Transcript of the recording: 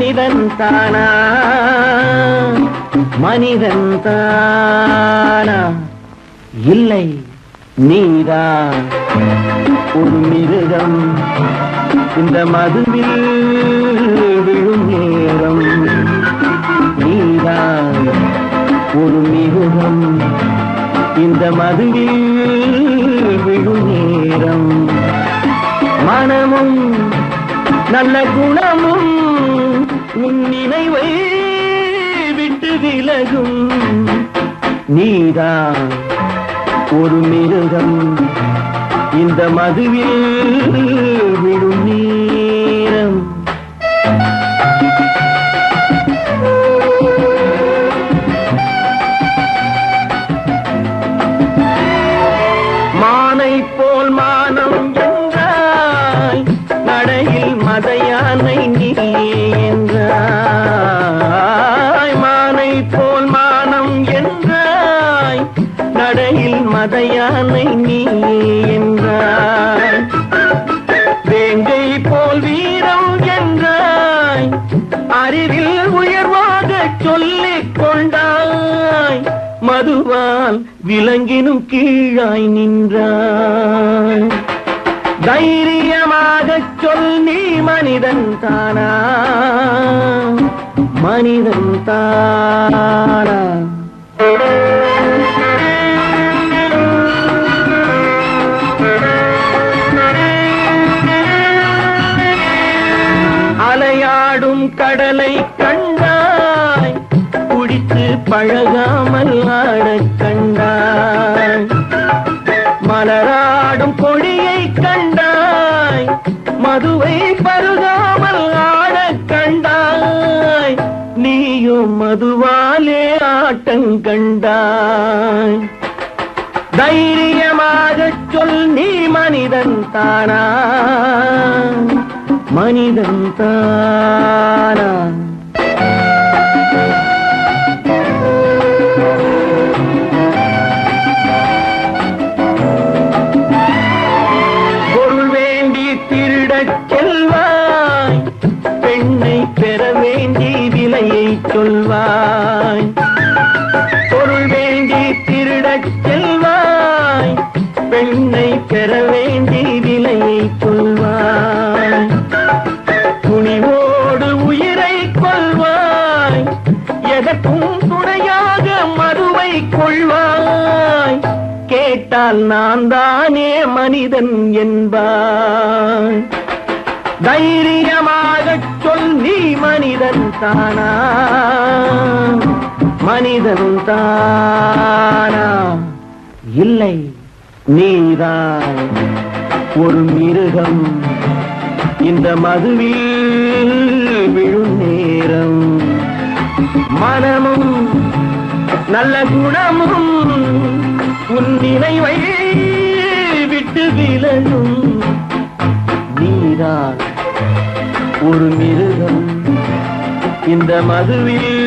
மனிதன் தானா மனிதன் தானா இல்லை நீதான் ஒரு மிருகம் இந்த மதுவில் விழும் நேரம் நீதான் ஒரு மிருகம் இந்த மதுவில் விழும் நேரம் மனமும் நல்ல குணமும் உன் நினைவை விட்டு விலகும் நீதான் ஒரு மிருகம் இந்த மதுவில் விழும் நேரம் மானை போல் மானம் என்றாய் நடையில் மதையானை நீ என்றாய் மானை போல் மானம் என்றாய் நடையில் மதையானை நீ என்றாய் வேங்கை போல் வீரம் என்றாய் அறிவில் உயர்வாக சொல்லிக் கொண்டாய் மதுவால் விலங்கினும் கீழாய் நின்றாய் தைரியமாக சொல் நீ மனிதன் தானா மனிதன் தானா அலையாடும் கடலை கண்டாய் குடித்து பழகாமல் ஆடக் கண்டாய் மலராடும் கொடியை கண்டாய் மதுவை பருகாமல் ஆடக் கண்டாய் நீயும் மதுவாலே ஆட்டங்கண்டாய் தைரியமாக சொல் நீ மனிதன் தானா மனிதன் தானா பொருள் வேண்டி திருடச் செல்வாய் பெண்ணை பெற வேண்டி விலையை சொல்வாய் பொருள் வேண்டி திருடச் செல்வாய் பெண்ணை பெற வேண்டி விலையை சொல்வாய் துணிவோடு உயிரை கொள்வாய் எதற்கும் துணையாக மதுவை கொள்வாய் கேட்டால் நான் தானே மனிதன் என்பாய் தைரியமாக சொல் நீ மனிதன் தானா மனிதன் தானா இல்லை நீதான் ஒரு மிருகம் இந்த மதுவில் விழும் நேரம் மனமும் நல்ல குணமும் உன் நினைவை விட்டு விலகும் நீதான் ஒரு மிருகம் இந்த மதுவில்